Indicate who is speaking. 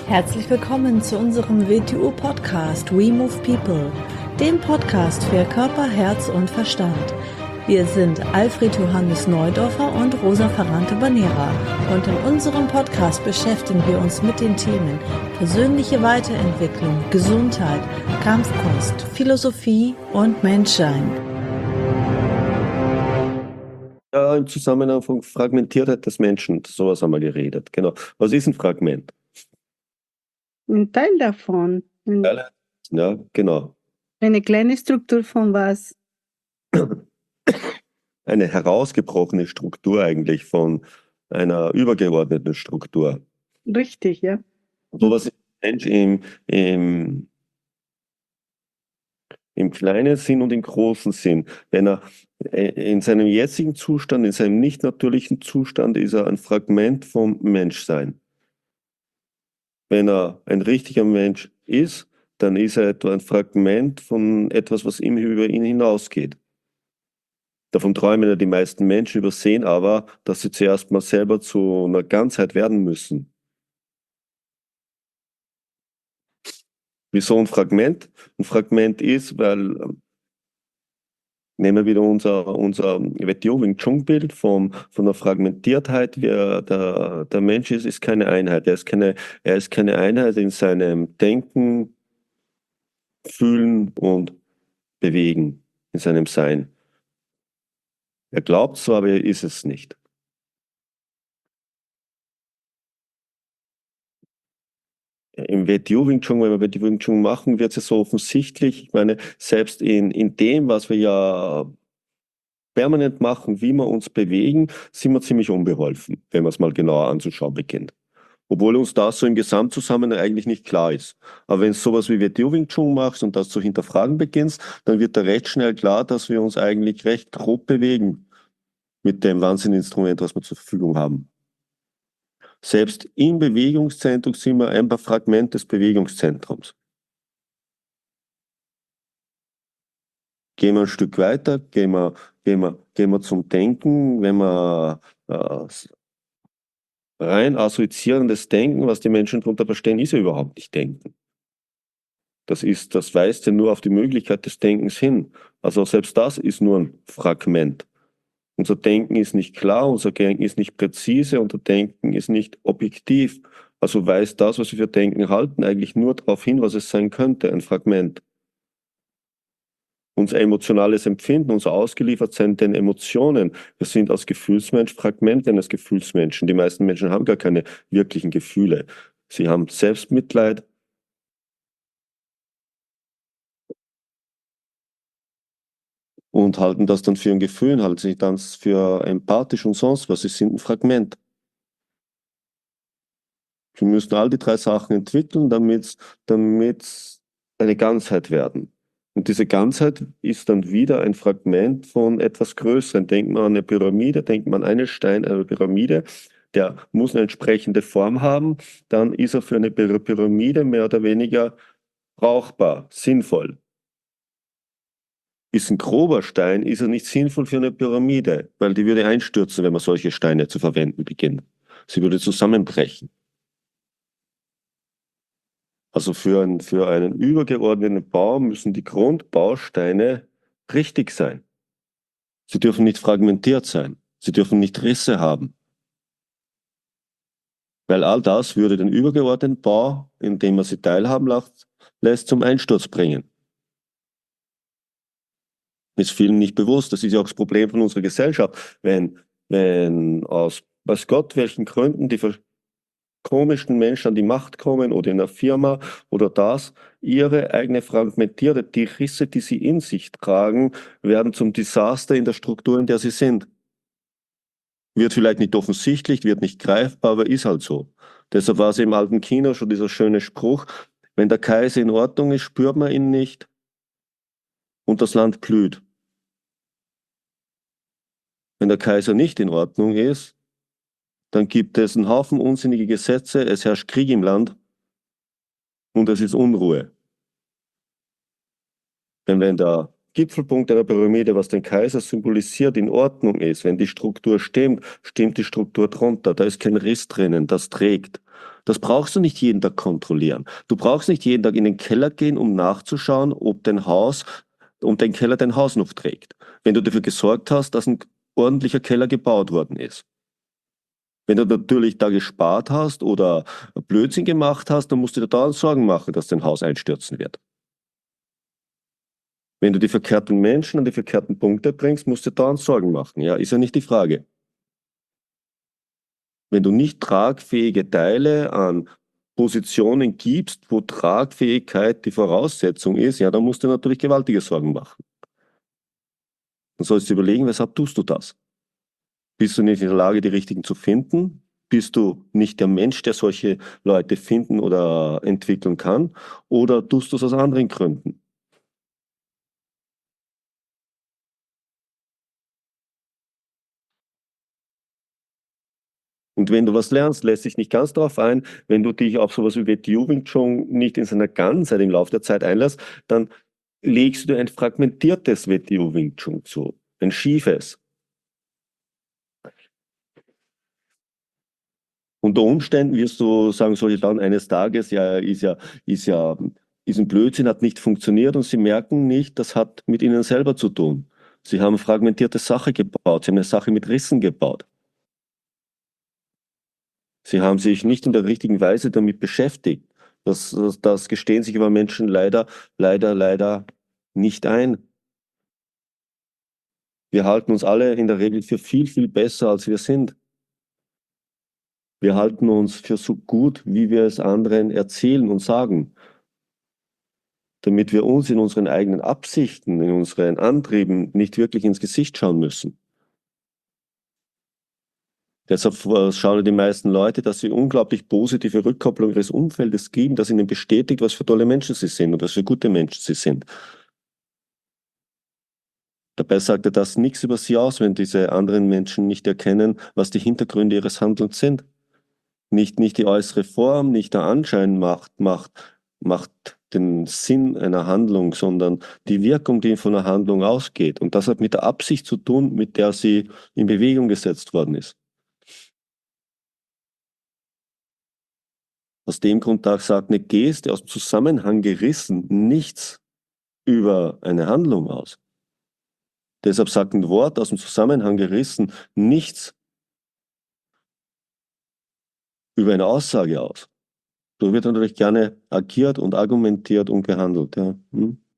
Speaker 1: Herzlich willkommen zu unserem WTU-Podcast We Move People, dem Podcast für Körper, Herz und Verstand. Wir sind Alfred Johannes Neudorfer und Rosa Ferrante Banera und in unserem Podcast beschäftigen wir uns mit den Themen persönliche Weiterentwicklung, Gesundheit, Kampfkunst, Philosophie und Menschsein.
Speaker 2: Ja, im Zusammenhang von Fragmentiertheit des Menschen, sowas haben wir geredet. Genau. Was ist ein Fragment?
Speaker 3: Ein Teil davon.
Speaker 2: Ja, genau.
Speaker 3: Eine kleine Struktur von was?
Speaker 2: Eine herausgebrochene Struktur eigentlich von einer übergeordneten Struktur.
Speaker 3: Richtig, ja.
Speaker 2: Sowas ist ein Mensch im kleinen Sinn und im großen Sinn. Wenn er in seinem jetzigen Zustand, in seinem nicht natürlichen Zustand, ist er ein Fragment vom Menschsein. Wenn er ein richtiger Mensch ist, dann ist er etwa ein Fragment von etwas, was über ihn hinausgeht. Davon träumen ja die meisten Menschen, übersehen aber, dass sie zuerst mal selber zu einer Ganzheit werden müssen. Wieso ein Fragment? Ein Fragment ist, weil, nehmen wir wieder unser WTO Wing Chun Bild von der Fragmentiertheit. Der Mensch ist keine Einheit. Er ist keine Einheit in seinem Denken, Fühlen und Bewegen, in seinem Sein. Er glaubt zwar, aber er ist es nicht. Im WTO Wing Chun, wenn wir WTO Wing Chun machen, wird es so offensichtlich. Ich meine, selbst in dem, was wir ja permanent machen, wie wir uns bewegen, sind wir ziemlich unbeholfen, wenn man es mal genauer anzuschauen beginnt. Obwohl uns das so im Gesamtzusammenhang eigentlich nicht klar ist. Aber wenn du sowas wie WTO Wing Chun machst und das zu hinterfragen beginnst, dann wird da recht schnell klar, dass wir uns eigentlich recht grob bewegen mit dem Wahnsinninstrument, was wir zur Verfügung haben. Selbst im Bewegungszentrum sind wir ein Fragment des Bewegungszentrums. Gehen wir ein Stück weiter, gehen wir zum Denken, wenn wir rein assoziierendes Denken, was die Menschen darunter verstehen, ist ja überhaupt nicht Denken. Das weist ja nur auf die Möglichkeit des Denkens hin. Also selbst das ist nur ein Fragment. Unser Denken ist nicht klar, unser Denken ist nicht präzise, unser Denken ist nicht objektiv. Also weist das, was wir für Denken halten, eigentlich nur darauf hin, was es sein könnte, ein Fragment. Unser emotionales Empfinden, unser Ausgeliefertsein den Emotionen. Wir sind als Gefühlsmensch Fragmente eines Gefühlsmenschen. Die meisten Menschen haben gar keine wirklichen Gefühle. Sie haben Selbstmitleid. Und halten das dann für ein Gefühl, halten sich dann für empathisch und sonst was. Sie sind ein Fragment. Sie müssen all die drei Sachen entwickeln, damit eine Ganzheit werden. Und diese Ganzheit ist dann wieder ein Fragment von etwas Größerem. Denkt man an eine Pyramide, denkt man an einen Stein, eine Pyramide, der muss eine entsprechende Form haben, dann ist er für eine Pyramide mehr oder weniger brauchbar, sinnvoll. Ist ein grober Stein, ist er nicht sinnvoll für eine Pyramide, weil die würde einstürzen, wenn man solche Steine zu verwenden beginnt. Sie würde zusammenbrechen. Also für einen übergeordneten Bau müssen die Grundbausteine richtig sein. Sie dürfen nicht fragmentiert sein. Sie dürfen nicht Risse haben. Weil all das würde den übergeordneten Bau, indem man sie teilhaben lässt, zum Einsturz bringen. Ist vielen nicht bewusst. Das ist ja auch das Problem von unserer Gesellschaft. Wenn aus weiß Gott welchen Gründen die komischen Menschen an die Macht kommen oder in einer Firma oder ihre eigene fragmentierte, die Risse, die sie in sich tragen, werden zum Desaster in der Struktur, in der sie sind. Wird vielleicht nicht offensichtlich, wird nicht greifbar, aber ist halt so. Deshalb war es im alten China schon dieser schöne Spruch, wenn der Kaiser in Ordnung ist, spürt man ihn nicht und das Land blüht. Wenn der Kaiser nicht in Ordnung ist, dann gibt es einen Haufen unsinnige Gesetze, es herrscht Krieg im Land und es ist Unruhe. Denn wenn der Gipfelpunkt einer Pyramide, was den Kaiser symbolisiert, in Ordnung ist, wenn die Struktur stimmt, stimmt die Struktur drunter. Da ist kein Riss drinnen, das trägt. Das brauchst du nicht jeden Tag kontrollieren. Du brauchst nicht jeden Tag in den Keller gehen, um nachzuschauen, ob dein Keller dein Haus noch trägt. Wenn du dafür gesorgt hast, dass ein ordentlicher Keller gebaut worden ist. Wenn du natürlich da gespart hast oder Blödsinn gemacht hast, dann musst du dir dauernd Sorgen machen, dass dein Haus einstürzen wird. Wenn du die verkehrten Menschen an die verkehrten Punkte bringst, musst du dir dauernd Sorgen machen. Ja, ist ja nicht die Frage. Wenn du nicht tragfähige Teile an Positionen gibst, wo Tragfähigkeit die Voraussetzung ist, ja, dann musst du natürlich gewaltige Sorgen machen. Dann sollst du überlegen, weshalb tust du das? Bist du nicht in der Lage, die richtigen zu finden? Bist du nicht der Mensch, der solche Leute finden oder entwickeln kann? Oder tust du es aus anderen Gründen? Und wenn du was lernst, lässt sich nicht ganz darauf ein, wenn du dich auf sowas wie WTO Wing Chun nicht in seiner Ganzheit im Laufe der Zeit einlässt, dann legst du ein fragmentiertes WTO Wing Chun zu, ein schiefes. Unter Umständen wirst du sagen, soll ich dann eines Tages, ist ein Blödsinn, hat nicht funktioniert und sie merken nicht, das hat mit ihnen selber zu tun. Sie haben fragmentierte Sache gebaut, sie haben eine Sache mit Rissen gebaut. Sie haben sich nicht in der richtigen Weise damit beschäftigt. Das gestehen sich aber Menschen leider nicht ein. Wir halten uns alle in der Regel für viel besser, als wir sind. Wir halten uns für so gut, wie wir es anderen erzählen und sagen, damit wir uns in unseren eigenen Absichten, in unseren Antrieben nicht wirklich ins Gesicht schauen müssen. Deshalb schauen die meisten Leute, dass sie unglaublich positive Rückkopplung ihres Umfeldes geben, das ihnen bestätigt, was für tolle Menschen sie sind und was für gute Menschen sie sind. Dabei sagt das nichts über sie aus, wenn diese anderen Menschen nicht erkennen, was die Hintergründe ihres Handelns sind. Nicht die äußere Form, nicht der Anschein macht den Sinn einer Handlung, sondern die Wirkung, die von einer Handlung ausgeht. Und das hat mit der Absicht zu tun, mit der sie in Bewegung gesetzt worden ist. Aus dem Grund sagt eine Geste aus dem Zusammenhang gerissen nichts über eine Handlung aus. Deshalb sagt ein Wort aus dem Zusammenhang gerissen nichts über eine Aussage aus. So wird natürlich gerne agiert und argumentiert und gehandelt. Ja.